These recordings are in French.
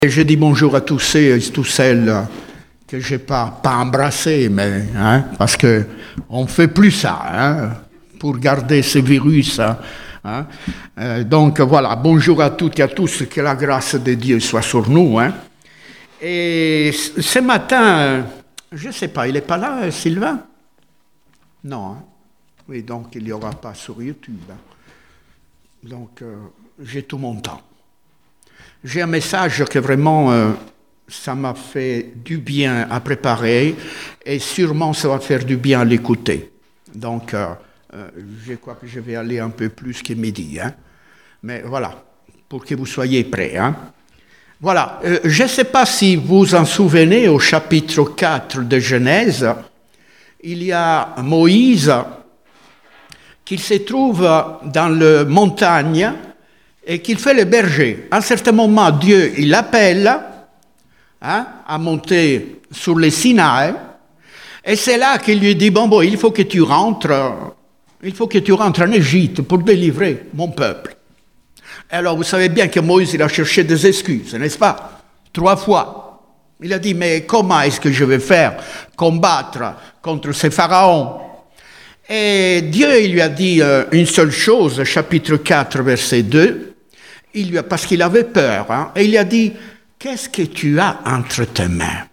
Et je dis bonjour à tous ceux et toutes celles que je n'ai pas embrassés, mais, parce qu'on ne fait plus ça, pour garder ce virus. Donc voilà, bonjour à toutes et à tous, que la grâce de Dieu soit sur nous. Et ce matin, je ne sais pas, il n'est pas là, Sylvain? Non, oui, donc il n'y aura pas sur YouTube. Donc j'ai tout mon temps. J'ai un message que vraiment, ça m'a fait du bien à préparer et sûrement ça va faire du bien à l'écouter. Donc, je crois que je vais aller un peu plus que midi. Mais voilà, pour que vous soyez prêts. Voilà, je ne sais pas si vous vous en souvenez, au chapitre 4 de Genèse, il y a Moïse qui se trouve dans la montagne et qu'il fait le berger. À un certain moment, Dieu, il l'appelle à monter sur le Sinaï, et c'est là qu'il lui dit, bon, il faut que tu rentres en Égypte pour délivrer mon peuple. Alors, vous savez bien que Moïse, il a cherché des excuses, n'est-ce pas? 3 fois. Il a dit, mais comment est-ce que je vais faire combattre contre ces pharaons? Et Dieu, il lui a dit une seule chose, chapitre 4, verset 2, parce qu'il avait peur, et il lui a dit, qu'est-ce que tu as entre tes mains?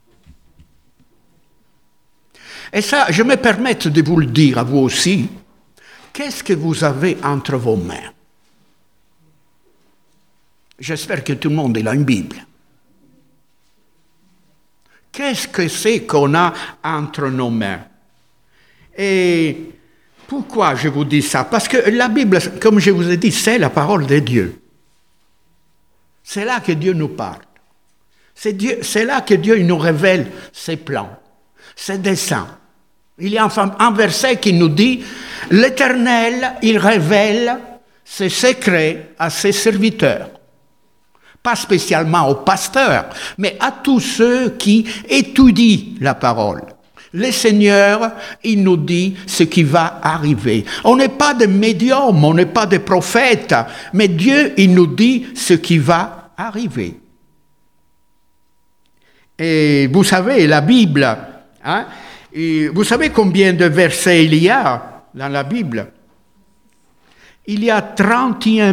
Et ça, je me permets de vous le dire à vous aussi, qu'est-ce que vous avez entre vos mains? J'espère que tout le monde a une Bible. Qu'est-ce que c'est qu'on a entre nos mains? Et pourquoi je vous dis ça? Parce que la Bible, comme je vous ai dit, c'est la parole de Dieu. C'est là que Dieu nous parle. C'est là que Dieu nous révèle ses plans, ses desseins. Il y a un verset qui nous dit « L'Éternel, il révèle ses secrets à ses serviteurs. » Pas spécialement aux pasteurs, mais à tous ceux qui étudient la parole. Le Seigneur, il nous dit ce qui va arriver. On n'est pas des médiums, on n'est pas des prophètes, mais Dieu, il nous dit ce qui va arriver. Et vous savez, la Bible, vous savez combien de versets il y a dans la Bible? Il y a 31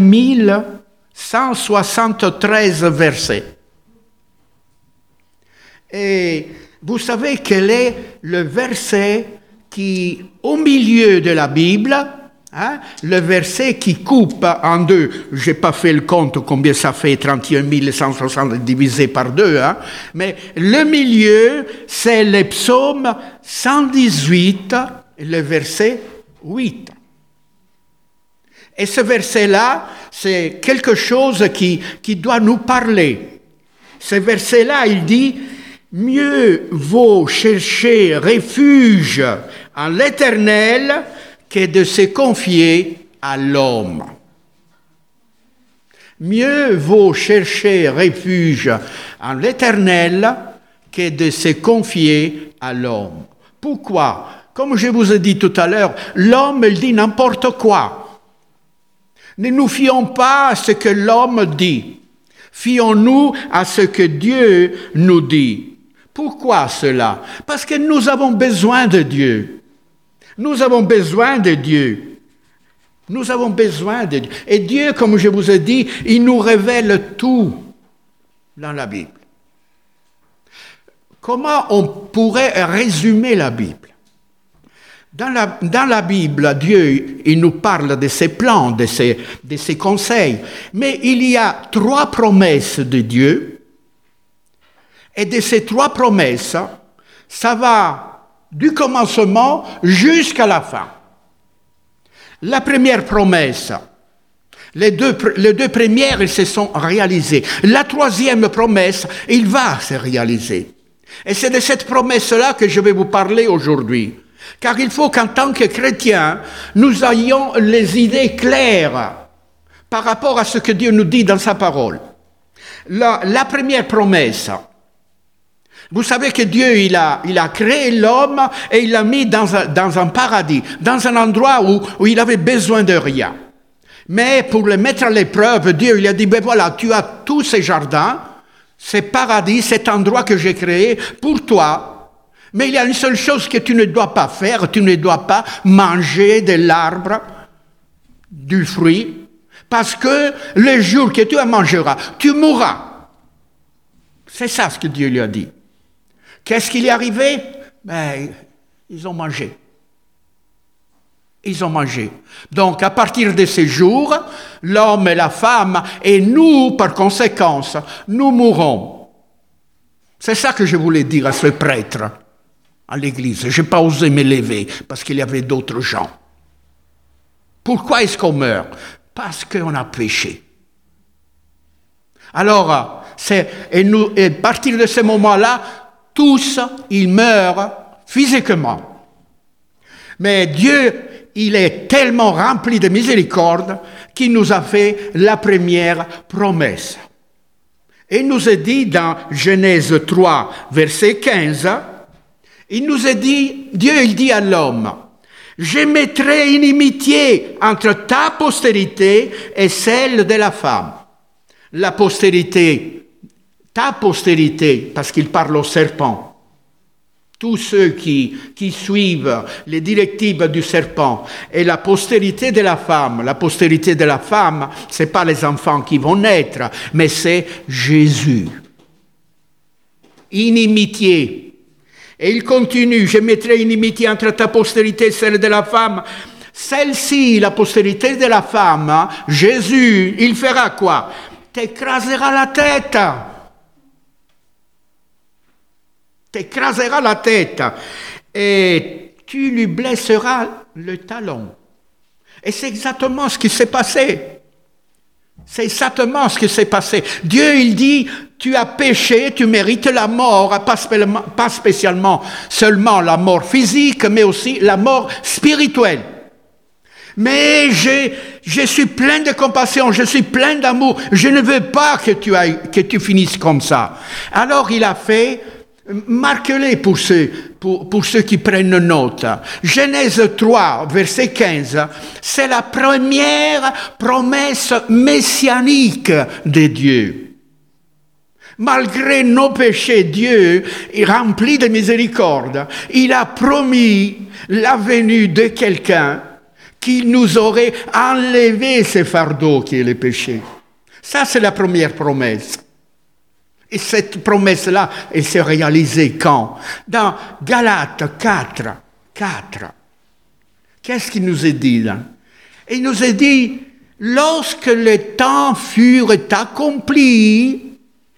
173 versets. Et vous savez quel est le verset qui, au milieu de la Bible, le verset qui coupe en deux, je n'ai pas fait le compte combien ça fait, 31 160 divisé par 2, mais le milieu, c'est le psaume 118, le verset 8. Et ce verset-là, c'est quelque chose qui doit nous parler. Ce verset-là, il dit, mieux vaut chercher refuge en l'Éternel que de se confier à l'homme. Mieux vaut chercher refuge en l'Éternel que de se confier à l'homme. Pourquoi? Comme je vous ai dit tout à l'heure, l'homme, il dit n'importe quoi. Ne nous fions pas à ce que l'homme dit. Fions-nous à ce que Dieu nous dit. Pourquoi cela? Parce que nous avons besoin de Dieu. Nous avons besoin de Dieu. Nous avons besoin de Dieu. Et Dieu, comme je vous ai dit, il nous révèle tout dans la Bible. Comment on pourrait résumer la Bible? Dans la Bible, Dieu, il nous parle de ses plans, de ses conseils. Mais il y a 3 promesses de Dieu. Et de ces 3 promesses, ça va du commencement jusqu'à la fin. La première promesse, les deux premières, elles se sont réalisées. La 3e promesse, il va se réaliser. Et c'est de cette promesse-là que je vais vous parler aujourd'hui. Car il faut qu'en tant que chrétiens, nous ayons les idées claires par rapport à ce que Dieu nous dit dans sa parole. La première promesse, vous savez que Dieu, il a créé l'homme et il l'a mis dans un paradis, dans un endroit où il avait besoin de rien. Mais pour le mettre à l'épreuve, Dieu il a dit, ben voilà, tu as tous ces jardins, ce paradis, cet endroit que j'ai créé pour toi. Mais il y a une seule chose que tu ne dois pas faire, tu ne dois pas manger de l'arbre, du fruit, parce que le jour que tu en mangeras, tu mourras. C'est ça ce que Dieu lui a dit. Qu'est-ce qui est arrivé? Ils ont mangé. Ils ont mangé. Donc, à partir de ce jour, l'homme et la femme, et nous, par conséquence, nous mourrons. C'est ça que je voulais dire à ce prêtre, à l'église. Je n'ai pas osé me lever, parce qu'il y avait d'autres gens. Pourquoi est-ce qu'on meurt? Parce qu'on a péché. Alors, à partir de ce moment-là, tous, ils meurent physiquement. Mais Dieu, il est tellement rempli de miséricorde qu'il nous a fait la première promesse. Et il nous est dit dans Genèse 3, verset 15, il nous est dit, Dieu il dit à l'homme, « Je mettrai inimitié entre ta postérité et celle de la femme. » La postérité, ta postérité, parce qu'il parle au serpent. Tous ceux qui suivent les directives du serpent et la postérité de la femme. La postérité de la femme, ce n'est pas les enfants qui vont naître, mais c'est Jésus. Inimitié. Et il continue, je mettrai inimitié entre ta postérité et celle de la femme. Celle-ci, la postérité de la femme, Jésus, il fera quoi? T'écrasera la tête. T'écraseras la tête et tu lui blesseras le talon. Et c'est exactement ce qui s'est passé. C'est exactement ce qui s'est passé. Dieu, il dit, tu as péché, tu mérites la mort, pas spécialement seulement la mort physique, mais aussi la mort spirituelle. Mais je suis plein de compassion, je suis plein d'amour, je ne veux pas que tu finisses comme ça. Alors il a fait... Marquez-les pour ceux qui prennent note. Genèse 3, verset 15, c'est la première promesse messianique de Dieu. Malgré nos péchés, Dieu, rempli de miséricorde, il a promis la venue de quelqu'un qui nous aurait enlevé ce fardeau qui est le péché. Ça, c'est la première promesse. Et cette promesse-là, elle s'est réalisée quand? Dans Galates 4. Qu'est-ce qu'il nous est dit là? Il nous est dit, lorsque le temps fut accompli,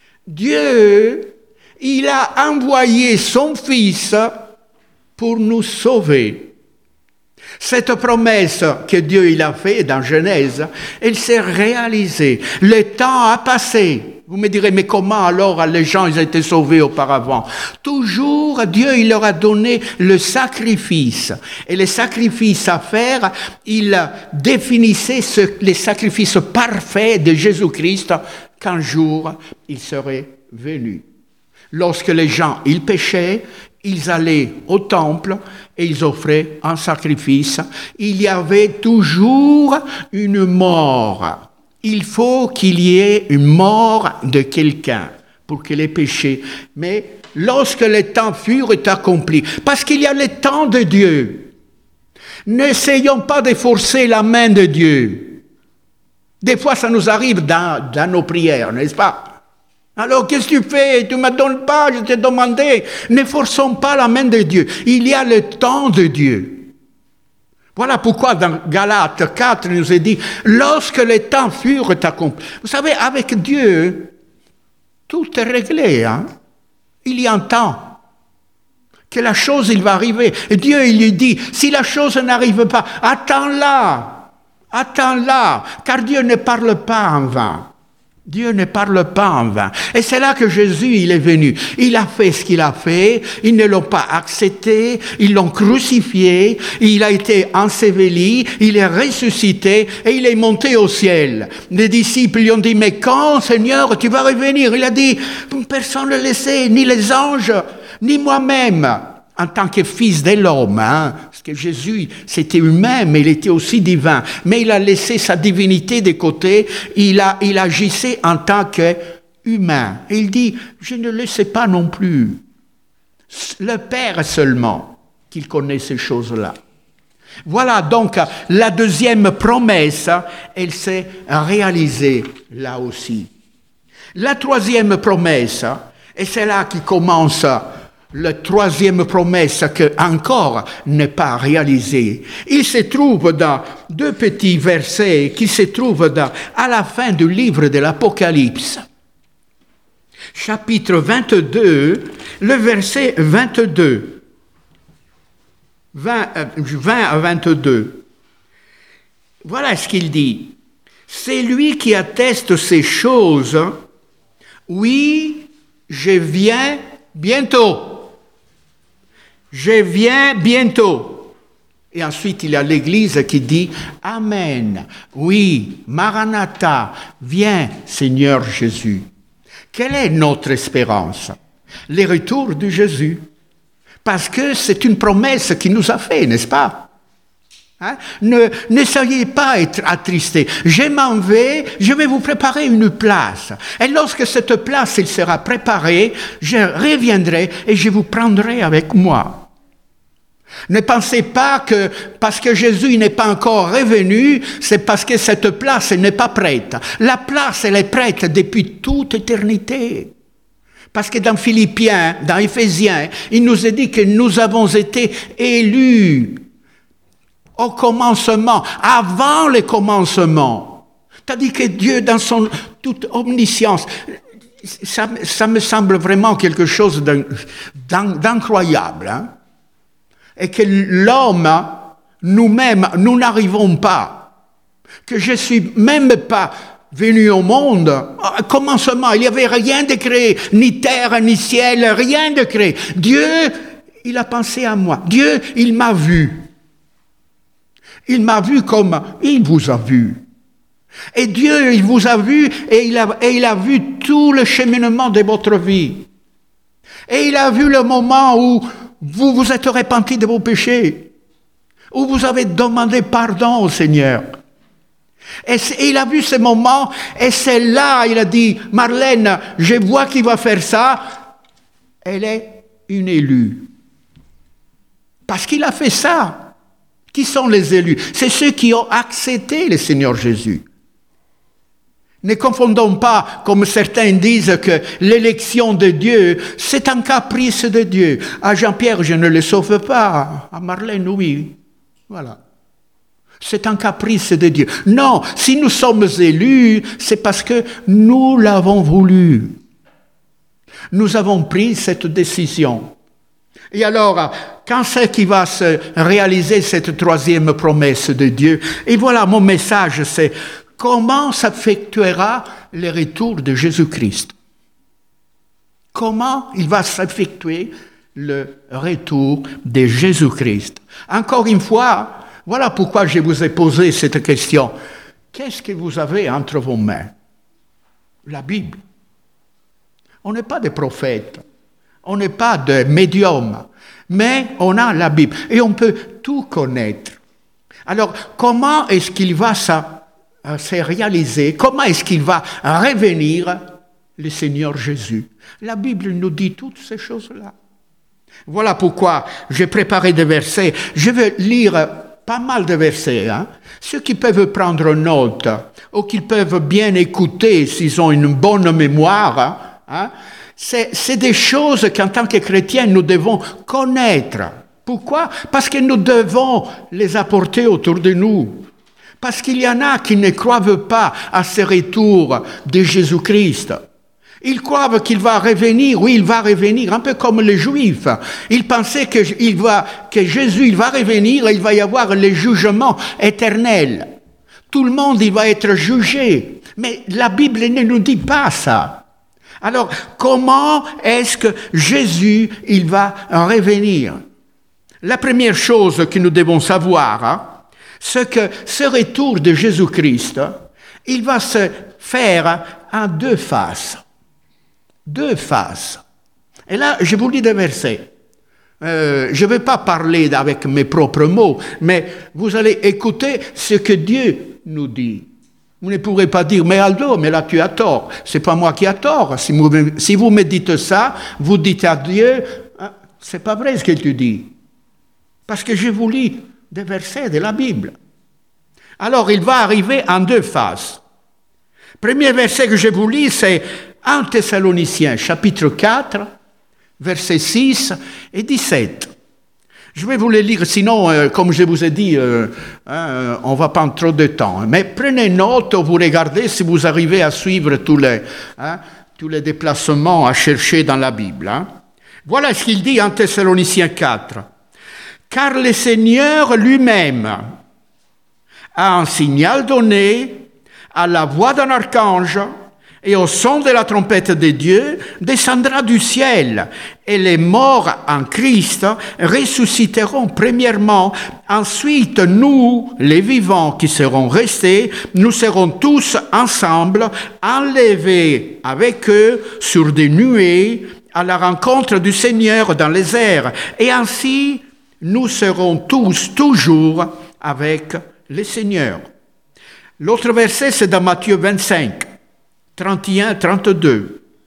Dieu, il a envoyé son Fils pour nous sauver. Cette promesse que Dieu il a faite dans Genèse, elle s'est réalisée. Le temps a passé. Vous me direz, mais comment alors les gens ils ont été sauvés auparavant? Toujours, Dieu il leur a donné le sacrifice. Et les sacrifices à faire, il définissait les sacrifices parfaits de Jésus-Christ qu'un jour il serait venu. Lorsque les gens ils péchaient, ils allaient au temple et ils offraient un sacrifice. Il y avait toujours une mort. Il faut qu'il y ait une mort de quelqu'un pour que les péchés... Mais lorsque les temps furent accomplis, parce qu'il y a le temps de Dieu, n'essayons pas de forcer la main de Dieu. Des fois, ça nous arrive dans nos prières, n'est-ce pas? Alors, qu'est-ce que tu fais? Tu ne me donnes pas, je t'ai demandé. Ne forçons pas la main de Dieu. Il y a le temps de Dieu. Voilà pourquoi dans Galates 4, il nous est dit, lorsque les temps furent accomplis. Vous savez, avec Dieu, tout est réglé. Hein? Il y a un temps que la chose, il va arriver. Et Dieu, il lui dit, si la chose n'arrive pas, attends-la, car Dieu ne parle pas en vain. Dieu ne parle pas en vain. Et c'est là que Jésus, il est venu. Il a fait ce qu'il a fait. Ils ne l'ont pas accepté. Ils l'ont crucifié. Il a été enseveli. Il est ressuscité et il est monté au ciel. Les disciples lui ont dit, mais quand, Seigneur, tu vas revenir? Il a dit, personne ne le sait, ni les anges, ni moi-même. En tant que fils de l'homme, hein, parce que Jésus, c'était humain, mais il était aussi divin. Mais il a laissé sa divinité de côté, il agissait en tant que humain. Et il dit, je ne le sais pas non plus. Le Père seulement qu'il connaît ces choses-là. Voilà donc la deuxième promesse, elle s'est réalisée là aussi. La troisième promesse, et c'est là qui commence la troisième promesse qui encore n'est pas réalisée. Il se trouve dans deux petits versets qui se trouvent à la fin du livre de l'Apocalypse. Chapitre 22, le verset 22. 20 à 22. Voilà ce qu'il dit. C'est lui qui atteste ces choses. Oui, je viens bientôt. Je viens bientôt. Et ensuite, il y a l'Église qui dit Amen. Oui, Maranatha, viens, Seigneur Jésus. Quelle est notre espérance? Le retour de Jésus. Parce que c'est une promesse qu'il nous a faite, n'est-ce pas? Hein? Ne soyez pas attristés. Je m'en vais, je vais vous préparer une place. Et lorsque cette place elle sera préparée, je reviendrai et je vous prendrai avec moi. Ne pensez pas que parce que Jésus n'est pas encore revenu, c'est parce que cette place n'est pas prête. La place, elle est prête depuis toute éternité. Parce que dans Philippiens, dans Éphésiens, il nous est dit que nous avons été élus au commencement, avant le commencement. C'est-à-dire que Dieu, dans son toute omniscience, ça me semble vraiment quelque chose d'incroyable. Hein? Et que l'homme, nous-mêmes, nous n'arrivons pas. Que je ne suis même pas venu au monde, au commencement, il n'y avait rien de créé, ni terre, ni ciel, rien de créé. Dieu, il a pensé à moi. Dieu, il m'a vu. Il m'a vu comme il vous a vu. Et Dieu, il vous a vu et il a vu tout le cheminement de votre vie. Et il a vu le moment où vous vous êtes repenti de vos péchés, où vous avez demandé pardon au Seigneur. Et il a vu ce moment, et c'est là, il a dit, Marlène, je vois qu'il va faire ça. Elle est une élue. Parce qu'il a fait ça. Qui sont les élus? C'est ceux qui ont accepté le Seigneur Jésus. Ne confondons pas, comme certains disent, que l'élection de Dieu, c'est un caprice de Dieu. À Jean-Pierre, je ne le sauve pas. À Marlène, oui. Voilà. C'est un caprice de Dieu. Non, si nous sommes élus, c'est parce que nous l'avons voulu. Nous avons pris cette décision. Et alors, quand c'est qui va se réaliser cette troisième promesse de Dieu? Et voilà, mon message, c'est comment s'effectuera le retour de Jésus-Christ? Comment il va s'effectuer le retour de Jésus-Christ? Encore une fois, voilà pourquoi je vous ai posé cette question. Qu'est-ce que vous avez entre vos mains? La Bible. On n'est pas des prophètes. On n'est pas des médiums. Mais on a la Bible. Et on peut tout connaître. Alors, comment est-ce qu'il va se réaliser? Comment est-ce qu'il va revenir, le Seigneur Jésus? La Bible nous dit toutes ces choses-là. Voilà pourquoi j'ai préparé des versets. Je vais lire pas mal de versets. Hein? Ceux qui peuvent prendre note ou qui peuvent bien écouter s'ils ont une bonne mémoire, hein? C'est des choses qu'en tant que chrétiens, nous devons connaître. Pourquoi? Parce que nous devons les apporter autour de nous. Parce qu'il y en a qui ne croient pas à ce retour de Jésus-Christ. Ils croient qu'il va revenir, oui, il va revenir, un peu comme les Juifs. Ils pensaient que Jésus il va revenir et il va y avoir le jugement éternel. Tout le monde il va être jugé. Mais la Bible ne nous dit pas ça. Alors, comment est-ce que Jésus il va revenir? La première chose que nous devons savoir, hein, c'est que ce retour de Jésus-Christ, il va se faire en deux phases. Deux phases. Et là, je vous lis des versets. Je ne vais pas parler avec mes propres mots, mais vous allez écouter ce que Dieu nous dit. Vous ne pourrez pas dire, mais Aldo, mais là tu as tort. C'est pas moi qui ai tort. Si vous me dites ça, vous dites à Dieu, c'est pas vrai ce que tu dis. Parce que je vous lis des versets de la Bible. Alors, il va arriver en deux phases. Premier verset que je vous lis, c'est 1 Thessaloniciens, chapitre 4, versets 6 et 17. Je vais vous les lire, sinon, comme je vous ai dit, on ne va pas prendre trop de temps. Mais prenez note, vous regardez si vous arrivez à suivre tous les déplacements à chercher dans la Bible. Voilà ce qu'il dit en Thessaloniciens 4. « Car le Seigneur lui-même a un signal donné à la voix d'un archange et au son de la trompette de Dieu descendra du ciel et les morts en Christ ressusciteront premièrement. Ensuite, nous, les vivants qui serons restés, nous serons tous ensemble enlevés avec eux sur des nuées à la rencontre du Seigneur dans les airs. Et ainsi, nous serons tous toujours avec le Seigneur. » L'autre verset, c'est dans Matthieu 25, 31-32.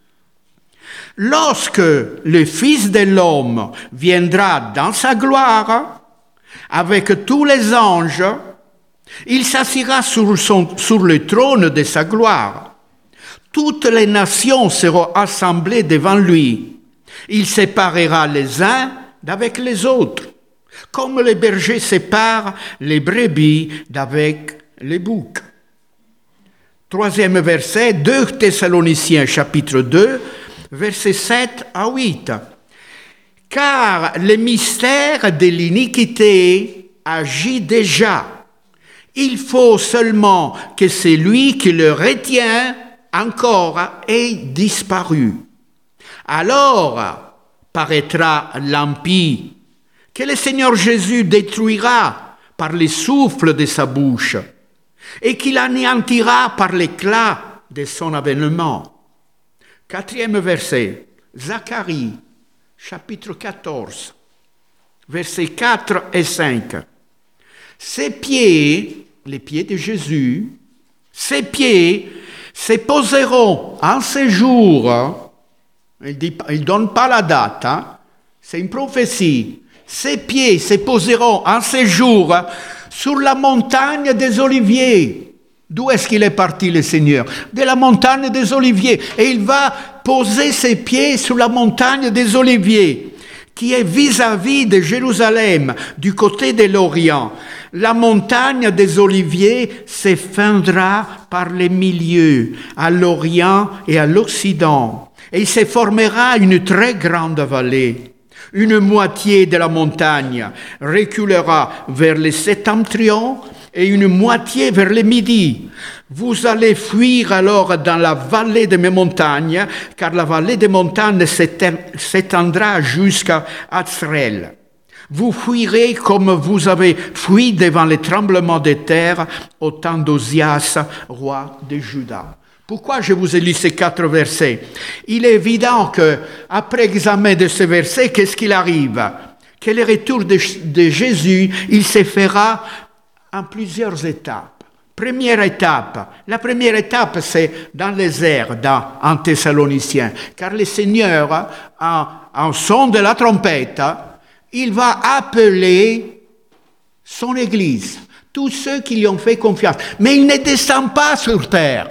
« Lorsque le Fils de l'homme viendra dans sa gloire, avec tous les anges, il s'assiera sur le trône de sa gloire. Toutes les nations seront assemblées devant lui. Il séparera les uns d'avec les autres, comme les bergers séparent les brebis d'avec les boucs. » Troisième verset, 2 Thessaloniciens chapitre 2, versets 7 à 8. « Car le mystère de l'iniquité agit déjà. Il faut seulement que celui qui le retient encore ait disparu. Alors paraîtra l'impie que le Seigneur Jésus détruira par le souffle de sa bouche et qu'il anéantira par l'éclat de son avènement. » Quatrième verset, Zacharie, chapitre 14, versets 4 et 5. « Ses pieds, les pieds de Jésus, ses pieds se poseront en ce jour. » Il ne donne pas la date, c'est une prophétie. « Ses pieds se poseront en ce jour sur la montagne des Oliviers. » D'où est-ce qu'il est parti le Seigneur? De la montagne des Oliviers. Et il va poser ses pieds sur la montagne des Oliviers, qui est vis-à-vis de Jérusalem, du côté de l'Orient. La montagne des Oliviers s'effondrera par les milieux, à l'Orient et à l'Occident. Et il se formera une très grande vallée. Une moitié de la montagne reculera vers le septentrion et une moitié vers le midi. Vous allez fuir alors dans la vallée de mes montagnes, car la vallée des montagnes s'étendra jusqu'à Azrel. Vous fuirez comme vous avez fui devant les tremblements de terre au temps d'Osias, roi de Juda. Pourquoi je vous ai lu ces 4 versets? Il est évident qu'après examen de ces versets, qu'est-ce qu'il arrive? Que le retour de Jésus, il se fera en plusieurs étapes. Première étape, la première étape, c'est dans les airs, en Thessaloniciens, car le Seigneur, en son de la trompette, il va appeler son Église, tous ceux qui lui ont fait confiance. Mais il ne descend pas sur terre.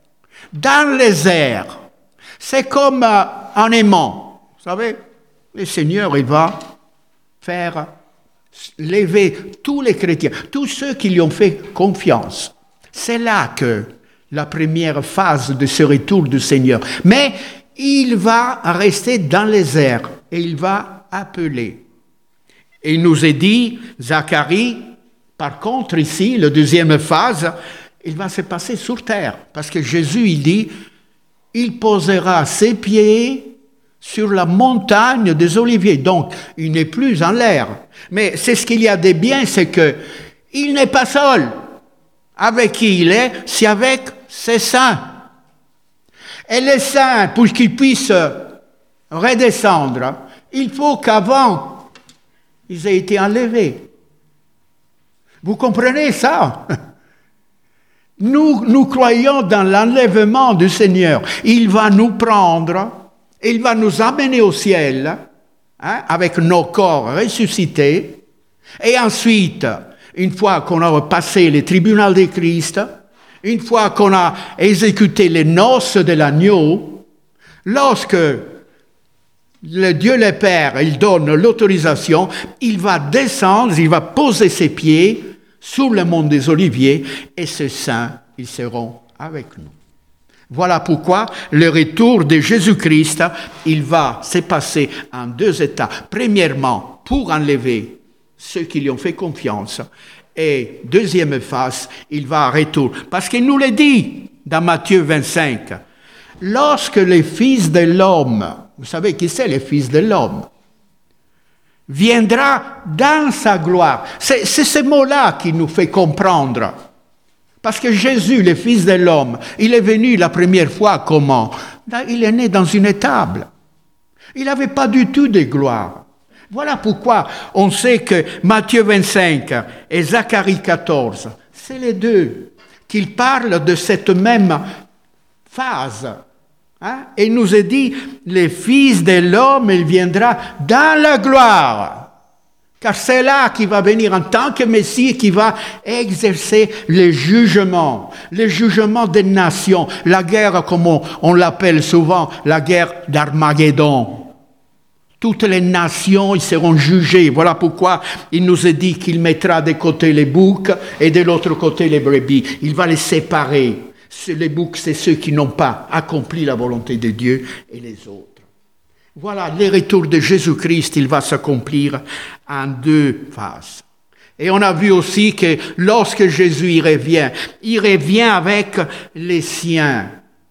Dans les airs, c'est comme un aimant. Vous savez, le Seigneur, il va faire lever tous les chrétiens, tous ceux qui lui ont fait confiance. C'est là que la première phase de ce retour du Seigneur. Mais il va rester dans les airs et il va appeler. Et il nous est dit, Zacharie, par contre ici, la deuxième phase, il va se passer sur terre. Parce que Jésus, il dit, il posera ses pieds sur la montagne des Oliviers. Donc, il n'est plus en l'air. Mais c'est ce qu'il y a de bien, c'est que il n'est pas seul. Avec qui il est? C'est avec ses saints. Et les saints, pour qu'ils puissent redescendre, il faut qu'avant, ils aient été enlevés. Vous comprenez ça? Nous croyons dans l'enlèvement du Seigneur. Il va nous prendre, il va nous amener au ciel, avec nos corps ressuscités. Et ensuite, une fois qu'on a passé le tribunal de Christ, une fois qu'on a exécuté les noces de l'agneau, lorsque le Dieu le Père, il donne l'autorisation, il va descendre, il va poser ses pieds sur le mont des Oliviers, et ces saints, ils seront avec nous. Voilà pourquoi le retour de Jésus-Christ, il va se passer en deux états. Premièrement, pour enlever ceux qui lui ont fait confiance. Et deuxième phase, il va à retour. Parce qu'il nous le dit dans Matthieu 25. Lorsque les fils de l'homme, vous savez qui c'est les fils de l'homme, viendra dans sa gloire. C'est ce mot-là qui nous fait comprendre. Parce que Jésus, le Fils de l'homme, il est venu la première fois comment? Il est né dans une étable. Il n'avait pas du tout de gloire. Voilà pourquoi on sait que Matthieu 25 et Zacharie 14, c'est les deux, qu'ils parlent de cette même phase. Et il nous est dit, le Fils de l'homme, il viendra dans la gloire. Car c'est là qu'il va venir en tant que Messie, qui va exercer le jugement des nations, la guerre, comme on l'appelle souvent, la guerre d'Armageddon. Toutes les nations, ils seront jugées. Voilà pourquoi il nous est dit qu'il mettra de côté les boucs et de l'autre côté les brebis. Il va les séparer. Les boucs, c'est ceux qui n'ont pas accompli la volonté de Dieu, et les autres. Voilà, le retour de Jésus-Christ, il va s'accomplir en deux phases. Et on a vu aussi que lorsque Jésus il revient avec les siens,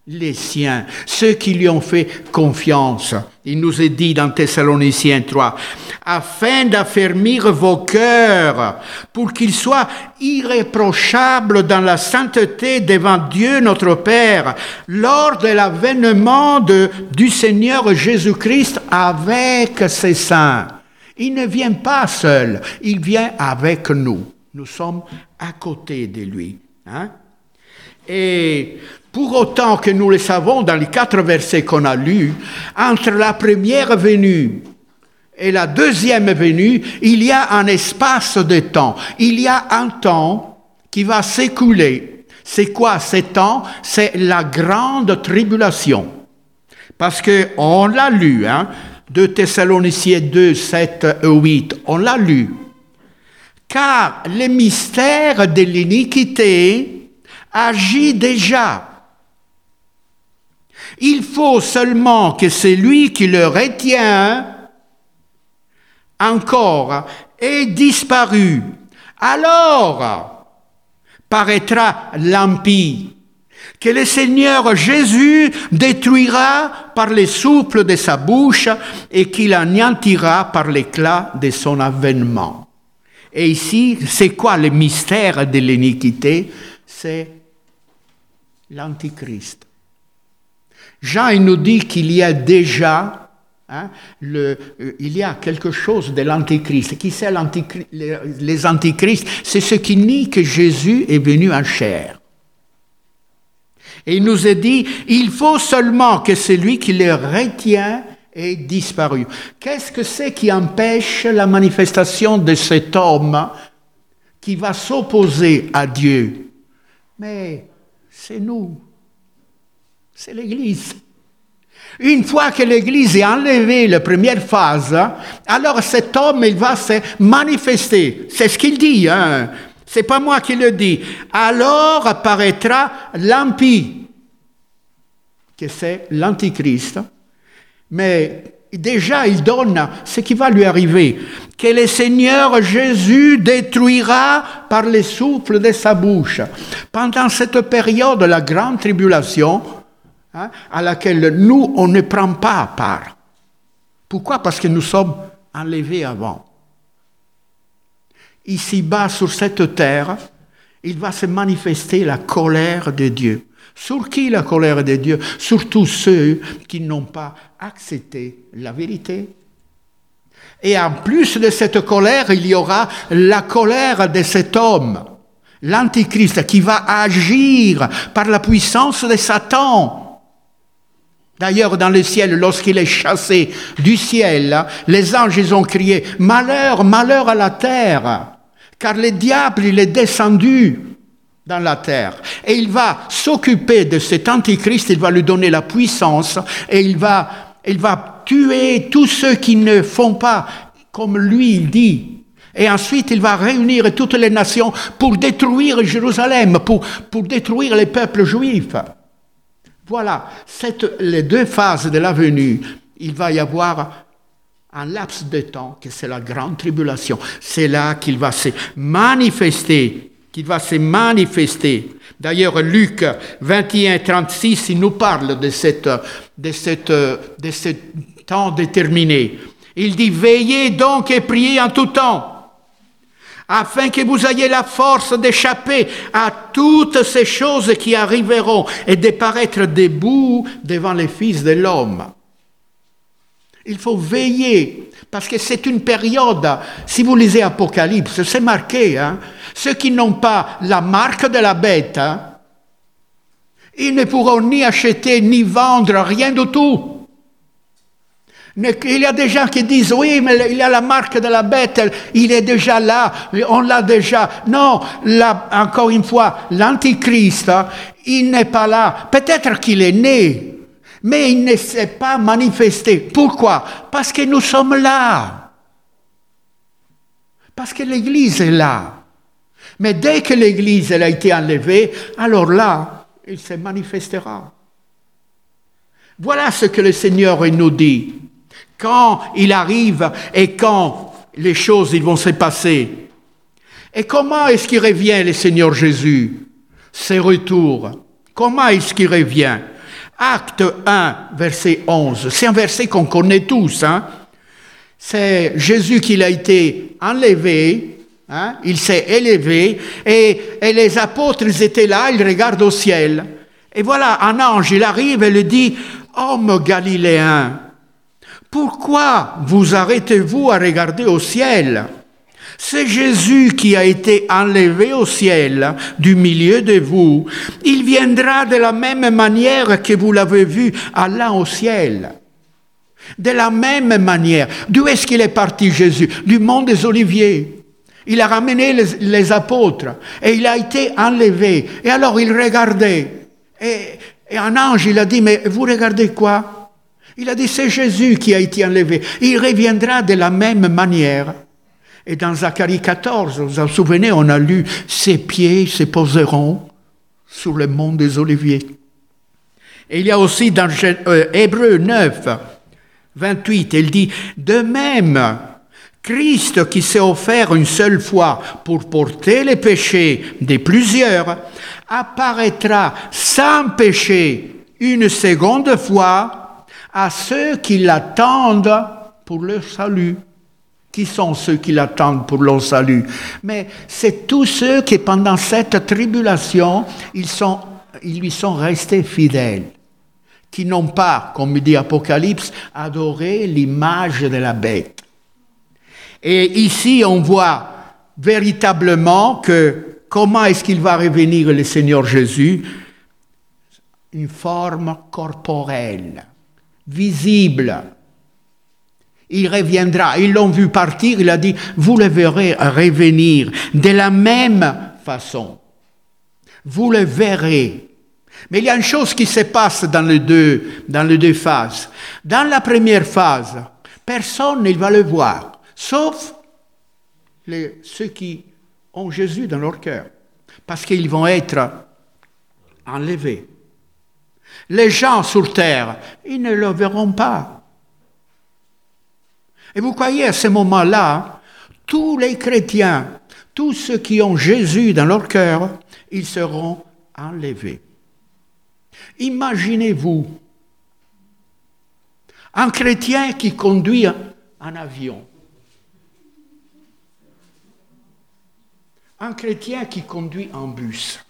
ceux qui lui ont fait confiance. Il nous est dit dans Thessaloniciens 3, afin d'affermir vos cœurs, pour qu'ils soient irréprochables dans la sainteté devant Dieu notre Père, lors de l'avènement du Seigneur Jésus-Christ avec ses saints. Il ne vient pas seul, il vient avec nous. Nous sommes à côté de lui. Et pour autant que nous le savons dans les 4 versets qu'on a lus, entre la première venue et la deuxième venue, il y a un espace de temps. Il y a un temps qui va s'écouler. C'est quoi ce temps? C'est la grande tribulation. Parce qu'on l'a lu, 2 Thessaloniciens 2, 7 et 8, on l'a lu. Car le mystère de l'iniquité agit déjà. Il faut seulement que celui qui le retient encore ait disparu. Alors paraîtra l'impie, que le Seigneur Jésus détruira par le souffle de sa bouche et qu'il anéantira par l'éclat de son avènement. Et ici, c'est quoi le mystère de l'iniquité? C'est l'Antichrist. Jean, il nous dit qu'il y a déjà, il y a quelque chose de l'Antichrist. Qui c'est l'Antichrist? Les Antichrists, c'est ceux qui nient que Jésus est venu en chair. Et il nous est dit, il faut seulement que celui qui le retient ait disparu. Qu'est-ce que c'est qui empêche la manifestation de cet homme qui va s'opposer à Dieu? Mais c'est nous. C'est l'Église. Une fois que l'Église est enlevée la première phase, alors cet homme, il va se manifester. C'est ce qu'il dit, C'est pas moi qui le dis. Alors apparaîtra l'impie, que c'est l'Antichrist. Mais déjà, il donne ce qui va lui arriver. Que le Seigneur Jésus détruira par le souffle de sa bouche. Pendant cette période de la grande tribulation, à laquelle nous, on ne prend pas part. Pourquoi? Parce que nous sommes enlevés avant. Ici-bas, sur cette terre, il va se manifester la colère de Dieu. Sur qui la colère de Dieu? Sur tous ceux qui n'ont pas accepté la vérité. Et en plus de cette colère, il y aura la colère de cet homme. L'Antichrist qui va agir par la puissance de Satan. D'ailleurs, dans le ciel, lorsqu'il est chassé du ciel, les anges ils ont crié « Malheur, malheur à la terre !» Car le diable, il est descendu dans la terre. Et il va s'occuper de cet Antichrist, il va lui donner la puissance et il va tuer tous ceux qui ne font pas comme lui il dit. Et ensuite, il va réunir toutes les nations pour détruire Jérusalem, pour détruire les peuples juifs. Voilà, les deux phases de la venue. Il va y avoir un laps de temps, que c'est la grande tribulation. C'est là qu'il va se manifester. D'ailleurs, Luc 21, 36, il nous parle de ce temps déterminé. Il dit, veillez donc et priez en tout temps, afin que vous ayez la force d'échapper à toutes ces choses qui arriveront et de paraître debout devant les fils de l'homme. Il faut veiller, parce que c'est une période, si vous lisez Apocalypse, c'est marqué, hein, ceux qui n'ont pas la marque de la bête, hein, ils ne pourront ni acheter ni vendre rien du tout. Il y a des gens qui disent, oui, mais il y a la marque de la bête, il est déjà là, on l'a déjà. Non, là, encore une fois, l'Antichrist, il n'est pas là. Peut-être qu'il est né, mais il ne s'est pas manifesté. Pourquoi? Parce que nous sommes là. Parce que l'Église est là. Mais dès que l'Église elle a été enlevée, alors là, il se manifestera. Voilà ce que le Seigneur nous dit. Quand il arrive et quand les choses ils vont se passer. Et comment est-ce qu'il revient, le Seigneur Jésus? Ses retours. Comment est-ce qu'il revient? Acte 1, verset 11. C'est un verset qu'on connaît tous. Hein? C'est Jésus qui a été enlevé. Hein? Il s'est élevé. Et les apôtres ils étaient là, ils regardent au ciel. Et voilà, un ange, il arrive et lui dit, « Homme galiléen, pourquoi vous arrêtez-vous à regarder au ciel? C'est Jésus qui a été enlevé au ciel du milieu de vous. Il viendra de la même manière que vous l'avez vu allant au ciel. » De la même manière. D'où est-ce qu'il est parti Jésus? Du mont des Oliviers. Il a ramené les apôtres et il a été enlevé. Et alors il regardait. Et un ange, il a dit, mais vous regardez quoi? Il a dit, c'est Jésus qui a été enlevé. Il reviendra de la même manière. Et dans Zacharie 14, vous vous souvenez, on a lu, ses pieds se poseront sur le mont des Oliviers. Et il y a aussi dans Hébreux 9, 28, il dit, de même, Christ qui s'est offert une seule fois pour porter les péchés de plusieurs, apparaîtra sans péché une seconde fois à ceux qui l'attendent pour leur salut. Qui sont ceux qui l'attendent pour leur salut? Mais c'est tous ceux qui, pendant cette tribulation, ils lui sont restés fidèles. Qui n'ont pas, comme dit Apocalypse, adoré l'image de la bête. Et ici, on voit véritablement que comment est-ce qu'il va revenir le Seigneur Jésus? Une forme corporelle, visible. Il reviendra. Ils l'ont vu partir, il a dit, vous le verrez revenir de la même façon. Vous le verrez. Mais il y a une chose qui se passe dans les deux phases. Dans la première phase, personne ne va le voir, sauf ceux qui ont Jésus dans leur cœur, parce qu'ils vont être enlevés. Les gens sur terre, ils ne le verront pas. Et vous voyez, à ce moment-là, tous les chrétiens, tous ceux qui ont Jésus dans leur cœur, ils seront enlevés. Imaginez-vous un chrétien qui conduit un avion. Un chrétien qui conduit un bus.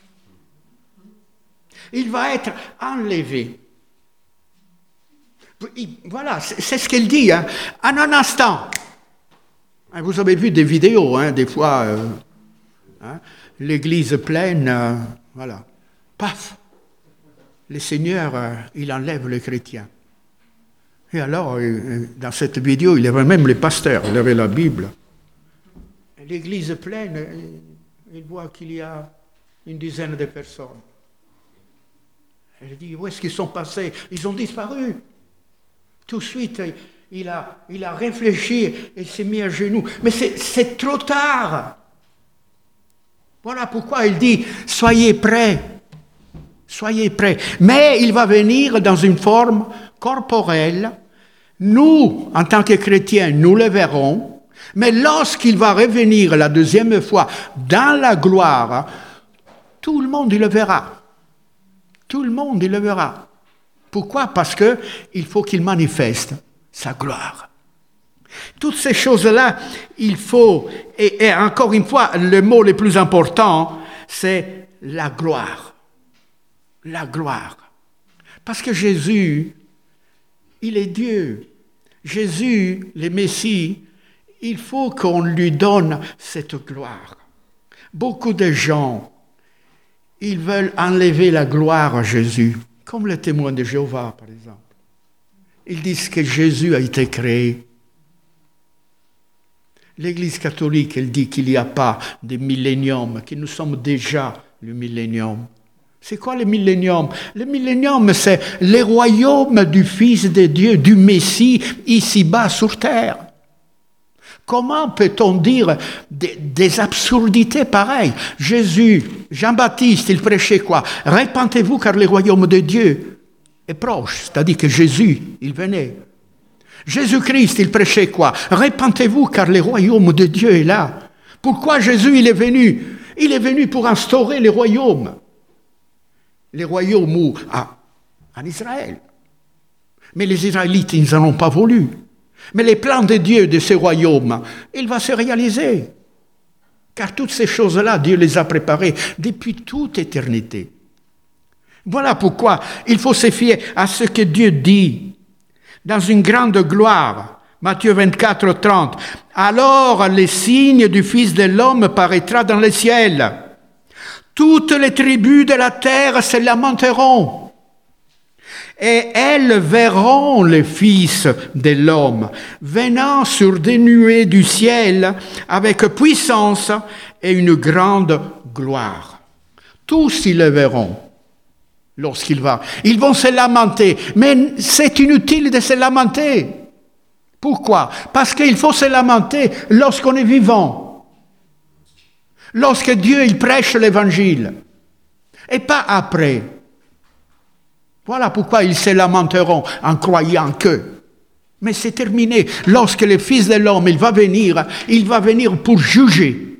Il va être enlevé. Voilà, c'est ce qu'il dit. Hein. En un instant. Vous avez vu des vidéos, hein, des fois. l'église pleine, voilà, paf, le Seigneur, il enlève les chrétiens. Et alors, dans cette vidéo, il y avait même les pasteurs, il y avait la Bible. L'église pleine, il voit qu'il y a une dizaine de personnes. Il dit, où est-ce qu'ils sont passés? Ils ont disparu. Tout de suite, il a réfléchi et s'est mis à genoux. Mais c'est trop tard. Voilà pourquoi il dit, soyez prêts. Soyez prêts. Mais il va venir dans une forme corporelle. Nous, en tant que chrétiens, nous le verrons. Mais lorsqu'il va revenir la deuxième fois dans la gloire, tout le monde il le verra. Tout le monde il le verra. Pourquoi? Parce qu'il faut qu'il manifeste sa gloire. Toutes ces choses-là, il faut, et encore une fois, le mot le plus important, c'est la gloire. La gloire. Parce que Jésus, il est Dieu. Jésus, le Messie, il faut qu'on lui donne cette gloire. Beaucoup de gens, ils veulent enlever la gloire à Jésus, comme les témoins de Jéhovah, par exemple. Ils disent que Jésus a été créé. L'Église catholique, elle dit qu'il n'y a pas de millénium, que nous sommes déjà le millénium. C'est quoi le millénium? Le millénium, c'est le royaume du Fils de Dieu, du Messie, ici-bas sur terre. Comment peut-on dire des absurdités pareilles? Jésus, Jean-Baptiste, il prêchait quoi? Répentez-vous car le royaume de Dieu est proche. C'est-à-dire que Jésus, il venait. Jésus-Christ, il prêchait quoi? Répentez-vous car le royaume de Dieu est là. Pourquoi Jésus, il est venu? Il est venu pour instaurer le royaume. Les royaumes où? En Israël. Mais les Israélites, ils n'en ont pas voulu. Mais les plans de Dieu de ce royaume, il va se réaliser. Car toutes ces choses-là, Dieu les a préparées depuis toute éternité. Voilà pourquoi il faut se fier à ce que Dieu dit. Dans une grande gloire, Matthieu 24, 30, « Alors le signe du Fils de l'homme paraîtra dans le ciel. Toutes les tribus de la terre se lamenteront. Et elles verront le Fils de l'homme venant sur des nuées du ciel avec puissance et une grande gloire. » Tous ils le verront lorsqu'il va. Ils vont se lamenter, mais c'est inutile de se lamenter. Pourquoi? Parce qu'il faut se lamenter lorsqu'on est vivant. Lorsque Dieu il prêche l'évangile, et pas après. Voilà pourquoi ils se lamenteront en croyant que. Mais c'est terminé. Lorsque le Fils de l'homme il va venir pour juger.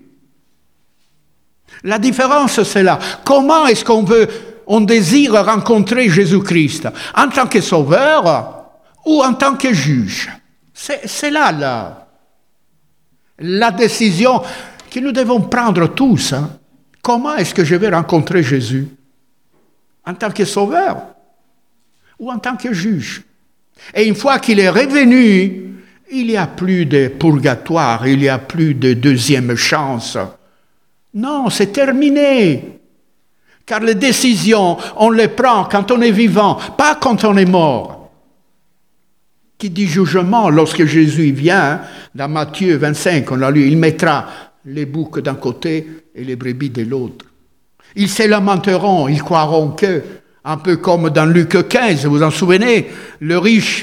La différence c'est là. Comment est-ce on désire rencontrer Jésus-Christ? En tant que sauveur ou en tant que juge? C'est là la décision que nous devons prendre tous. Comment est-ce que je vais rencontrer Jésus? En tant que sauveur ou en tant que juge? Et une fois qu'il est revenu, il n'y a plus de purgatoire, il n'y a plus de deuxième chance. Non, c'est terminé. Car les décisions, on les prend quand on est vivant, pas quand on est mort. Qui dit jugement, lorsque Jésus vient, dans Matthieu 25, on l'a lu, il mettra les boucs d'un côté et les brebis de l'autre. Ils se lamenteront, ils croiront que, un peu comme dans Luc 15, vous vous en souvenez, le riche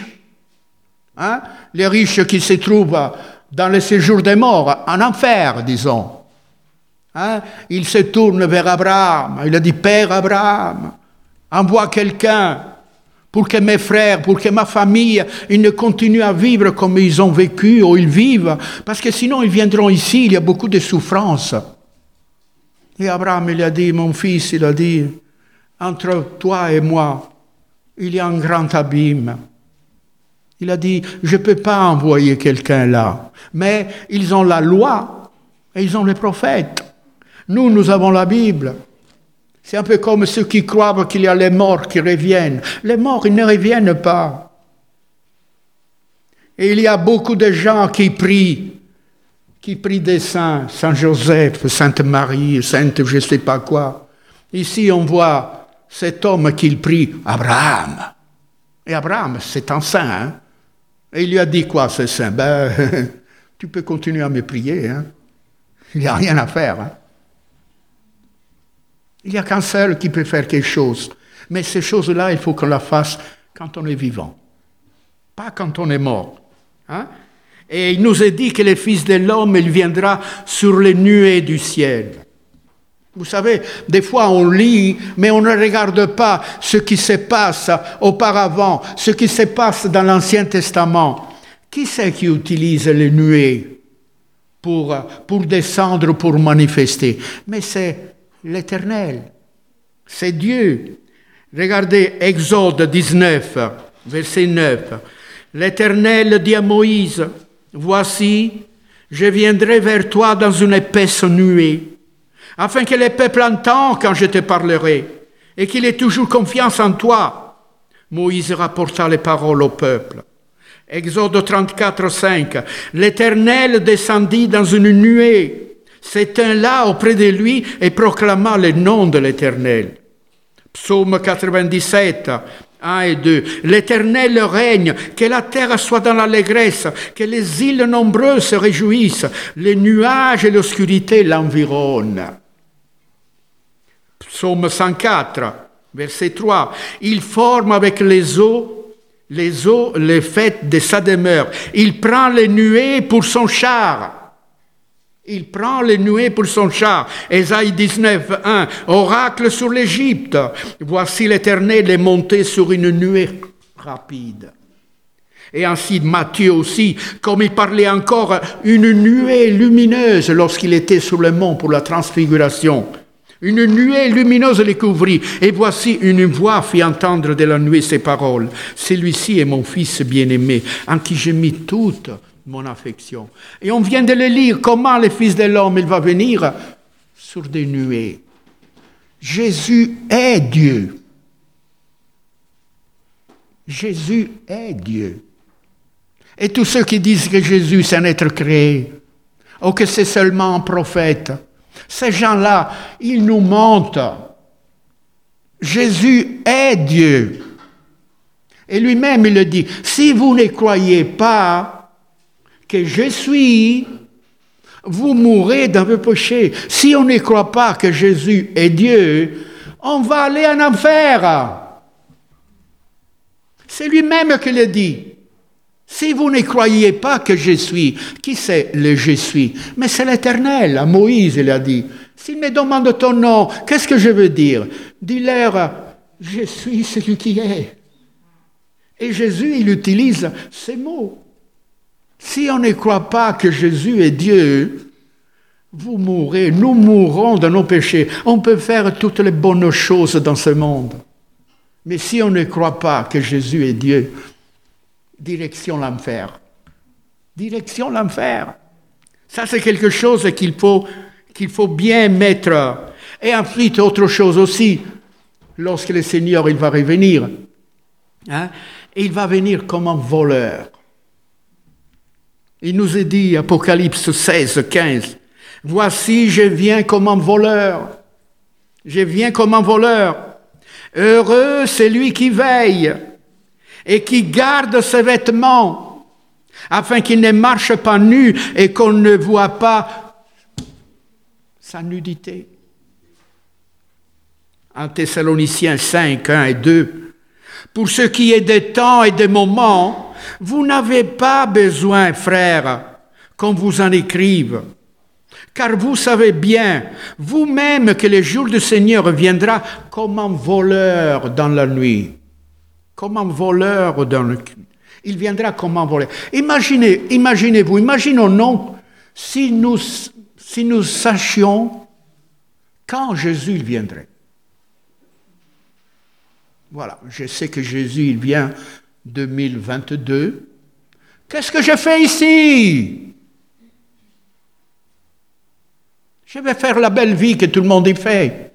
qui se trouve dans le séjour des morts, en enfer, disons. Il se tourne vers Abraham, il a dit, Père Abraham, envoie quelqu'un pour que mes frères, pour que ma famille, ils ne continuent à vivre comme ils ont vécu ou ils vivent, parce que sinon ils viendront ici, il y a beaucoup de souffrances. Et Abraham, il a dit, mon fils, il a dit, entre toi et moi, il y a un grand abîme. Il a dit, je ne peux pas envoyer quelqu'un là, mais ils ont la loi et ils ont les prophètes. Nous avons la Bible. C'est un peu comme ceux qui croient qu'il y a les morts qui reviennent. Les morts, ils ne reviennent pas. Et il y a beaucoup de gens qui prient qui prie des saints, Saint Joseph, Sainte Marie, Sainte je ne sais pas quoi. Ici, on voit cet homme qui prie Abraham. Et Abraham, c'est un saint. Hein? Et il lui a dit quoi, ce saint? Tu peux continuer à me prier. Hein? Il n'y a rien à faire. Hein? Il n'y a qu'un seul qui peut faire quelque chose. Mais ces choses-là, il faut qu'on la fasse quand on est vivant. Pas quand on est mort. Hein? Et il nous est dit que le Fils de l'homme, il viendra sur les nuées du ciel. Vous savez, des fois on lit, mais on ne regarde pas ce qui se passe auparavant, ce qui se passe dans l'Ancien Testament. Qui c'est qui utilise les nuées pour descendre, pour manifester? Mais c'est l'Éternel, c'est Dieu. Regardez Exode 19, verset 9. L'Éternel dit à Moïse, « Voici, je viendrai vers toi dans une épaisse nuée, afin que le peuple entende quand je te parlerai, et qu'il ait toujours confiance en toi. » Moïse rapporta les paroles au peuple. Exode 34, 5. L'Éternel descendit dans une nuée, s'éteint là auprès de lui et proclama le nom de l'Éternel. Psaume 97, 1 et 2. L'Éternel règne, que la terre soit dans l'allégresse, que les îles nombreuses se réjouissent, les nuages et l'obscurité l'environnent. Psaume 104, verset 3. Il forme avec les eaux les fêtes de sa demeure. Il prend les nuées pour son char. Il prend les nuées pour son char. Ésaïe 19, 1. Oracle sur l'Égypte. Voici l'Éternel est monté sur une nuée rapide. Et ainsi Matthieu aussi, comme il parlait encore, une nuée lumineuse lorsqu'il était sur le mont pour la transfiguration. Une nuée lumineuse les couvrit, et voici une voix fit entendre de la nuée ces paroles. Celui-ci est mon fils bien-aimé, en qui j'ai mis toute mon affection. Et on vient de le lire, comment le Fils de l'homme il va venir sur des nuées. Jésus est Dieu. Jésus est Dieu. Et tous ceux qui disent que Jésus c'est un être créé, ou que c'est seulement un prophète, ces gens-là, ils nous mentent. Jésus est Dieu. Et lui-même, il le dit, si vous ne croyez pas que je suis, vous mourrez dans vos péchés. Si on ne croit pas que Jésus est Dieu, on va aller en enfer. C'est lui-même qui le dit. Si vous ne croyez pas que je suis, qui c'est le je suis? Mais c'est l'Éternel. À Moïse, il a dit, s'il me demande ton nom, qu'est-ce que je veux dire? Dis-leur, je suis celui qui est. Et Jésus, il utilise ces mots. Si on ne croit pas que Jésus est Dieu, vous mourrez, nous mourrons de nos péchés. On peut faire toutes les bonnes choses dans ce monde. Mais si on ne croit pas que Jésus est Dieu, direction l'enfer. Direction l'enfer. Ça, c'est quelque chose qu'il faut bien mettre. Et ensuite, autre chose aussi, lorsque le Seigneur il va revenir, hein, il va venir comme un voleur. Il nous est dit, Apocalypse 16, 15, « Voici, je viens comme un voleur. Je viens comme un voleur. Heureux celui qui veille et qui garde ses vêtements, afin qu'il ne marche pas nu et qu'on ne voit pas sa nudité. » 1 Thessaloniciens 5, 1 et 2. « Pour ce qui est des temps et des moments, vous n'avez pas besoin, frères, qu'on vous en écrive. Car vous savez bien, vous-même, que le jour du Seigneur viendra comme un voleur dans la nuit. » Comme un voleur dans le... Il viendra comme un voleur. Imaginez-vous, imaginons-nous si nous sachions quand Jésus il viendrait. Voilà, je sais que Jésus il vient 2022. Qu'est-ce que je fais ici? Je vais faire la belle vie que tout le monde y fait.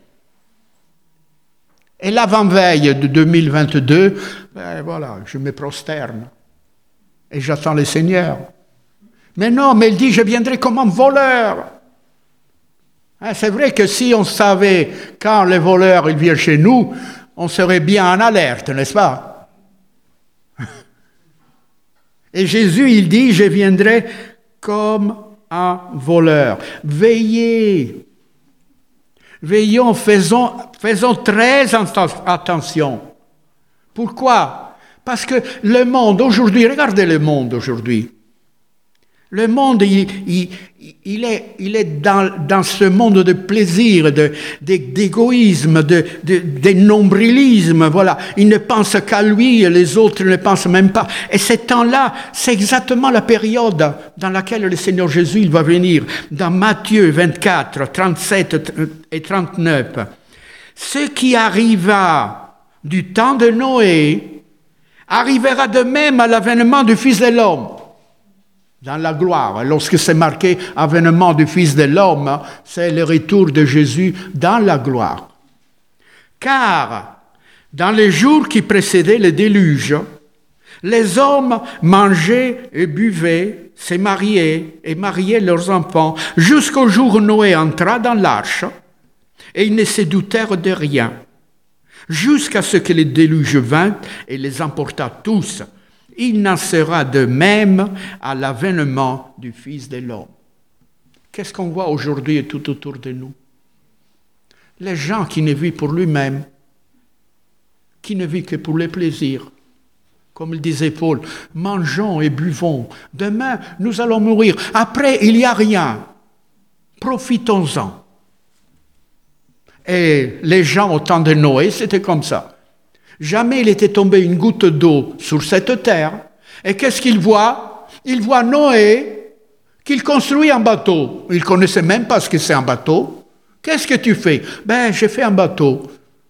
Et l'avant-veille de 2022, ben voilà, je me prosterne et j'attends le Seigneur. Mais non, mais il dit, je viendrai comme un voleur. Hein, c'est vrai que si on savait quand les voleurs ils viennent chez nous, on serait bien en alerte, n'est-ce pas? Et Jésus, il dit, je viendrai comme un voleur. Veillez. Veillons, faisons très attention. Pourquoi? Parce que le monde aujourd'hui, regardez le monde aujourd'hui. Le monde, il est dans ce monde de plaisir, d'égoïsme, de nombrilisme, voilà. Il ne pense qu'à lui et les autres ne pensent même pas. Et ce temps-là, c'est exactement la période dans laquelle le Seigneur Jésus il va venir. Dans Matthieu 24, 37 et 39. Ce qui arriva du temps de Noé arrivera de même à l'avènement du Fils de l'homme. Dans la gloire, lorsque c'est marqué avènement du Fils de l'homme, c'est le retour de Jésus dans la gloire. Car dans les jours qui précédaient le déluge, les hommes mangeaient et buvaient, se mariaient et mariaient leurs enfants, jusqu'au jour où Noé entra dans l'arche, et ils ne se doutèrent de rien, jusqu'à ce que le déluge vint et les emporta tous. Il n'en sera de même à l'avènement du Fils de l'homme. Qu'est-ce qu'on voit aujourd'hui tout autour de nous? Les gens qui ne vivent pour lui-même, qui ne vivent que pour les plaisirs. Comme le disait Paul, mangeons et buvons. Demain, nous allons mourir. Après, il n'y a rien. Profitons-en. Et les gens au temps de Noé, c'était comme ça. Jamais il était tombé une goutte d'eau sur cette terre. Et qu'est-ce qu'il voit? Il voit Noé qu'il construit un bateau. Il ne connaissait même pas ce que c'est un bateau. Qu'est-ce que tu fais? Ben, j'ai fait un bateau.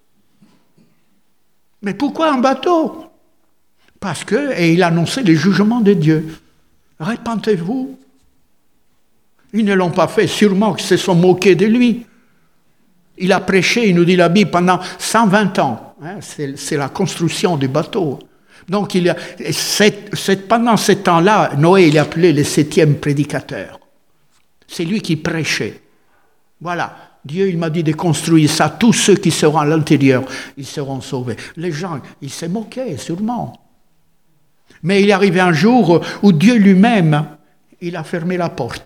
Mais pourquoi un bateau? Parce que, et il annonçait les jugements de Dieu. Répentez-vous. Ils ne l'ont pas fait, sûrement qu'ils se sont moqués de lui. Il a prêché, il nous dit la Bible, pendant 120 ans. Hein, c'est la construction du bateau. Donc, pendant ce temps-là, Noé, il est appelé le 7e prédicateur. C'est lui qui prêchait. Voilà. Dieu, il m'a dit de construire ça. Tous ceux qui seront à l'intérieur, ils seront sauvés. Les gens, ils se moquaient, sûrement. Mais il est arrivé un jour où Dieu lui-même, il a fermé la porte.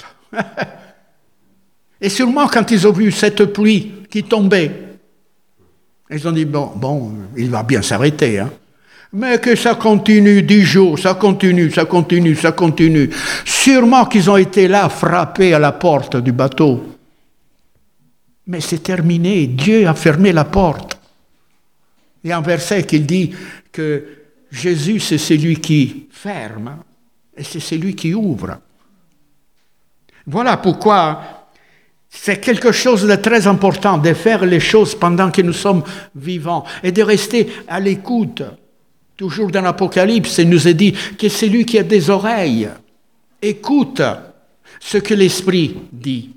Et sûrement, quand ils ont vu cette pluie qui tombait, ils ont dit, bon, il va bien s'arrêter. Hein. Mais que ça continue 10 jours, ça continue. Sûrement qu'ils ont été là, frappés à la porte du bateau. Mais c'est terminé, Dieu a fermé la porte. Il y a un verset qui dit que Jésus, c'est celui qui ferme et c'est celui qui ouvre. Voilà pourquoi c'est quelque chose de très important de faire les choses pendant que nous sommes vivants et de rester à l'écoute. Toujours dans l'Apocalypse, il nous est dit que celui qui a des oreilles écoute ce que l'Esprit dit.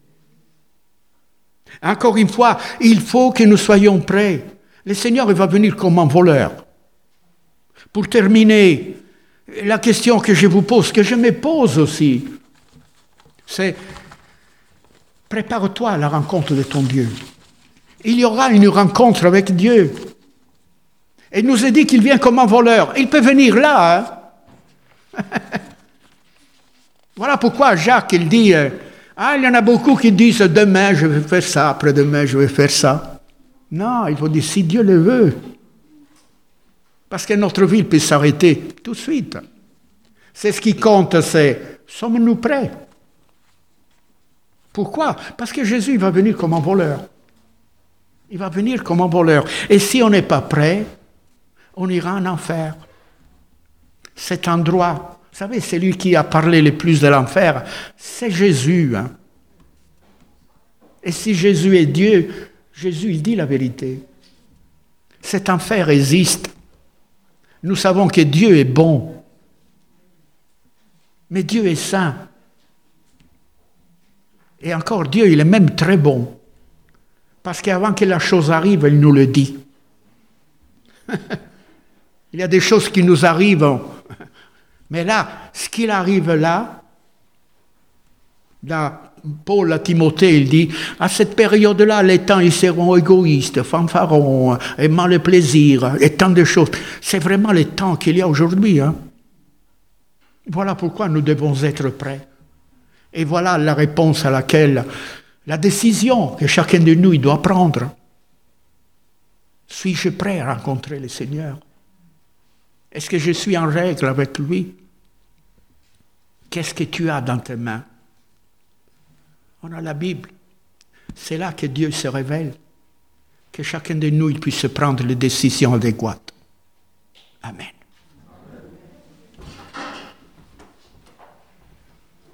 Encore une fois, il faut que nous soyons prêts. Le Seigneur il va venir comme un voleur. Pour terminer, la question que je vous pose, que je me pose aussi, c'est prépare-toi à la rencontre de ton Dieu. Il y aura une rencontre avec Dieu. Et il nous est dit qu'il vient comme un voleur. Il peut venir là. Hein? Voilà pourquoi Jacques, il dit, il y en a beaucoup qui disent, demain je vais faire ça, après-demain je vais faire ça. Non, il faut dire, si Dieu le veut. Parce que notre vie peut s'arrêter tout de suite. C'est ce qui compte, c'est, sommes-nous prêts? Pourquoi? Parce que Jésus va venir comme un voleur. Il va venir comme un voleur. Et si on n'est pas prêt, on ira en enfer. Cet endroit, vous savez, celui qui a parlé le plus de l'enfer, c'est Jésus. Hein? Et si Jésus est Dieu, Jésus, il dit la vérité. Cet enfer existe. Nous savons que Dieu est bon. Mais Dieu est saint. Et encore, Dieu, il est même très bon. Parce qu'avant que la chose arrive, il nous le dit. Il y a des choses qui nous arrivent. Mais là, ce qu'il arrive là, Là, Paul à Timothée, il dit, à cette période-là, les temps, ils seront égoïstes, fanfarons, aimant le plaisir, et tant de choses. C'est vraiment les temps qu'il y a aujourd'hui. Hein. Voilà pourquoi nous devons être prêts. Et voilà la réponse à laquelle, la décision que chacun de nous il doit prendre. Suis-je prêt à rencontrer le Seigneur? Est-ce que je suis en règle avec lui? Qu'est-ce que tu as dans tes mains? On a la Bible. C'est là que Dieu se révèle. Que chacun de nous il puisse prendre les décisions adéquates. Amen.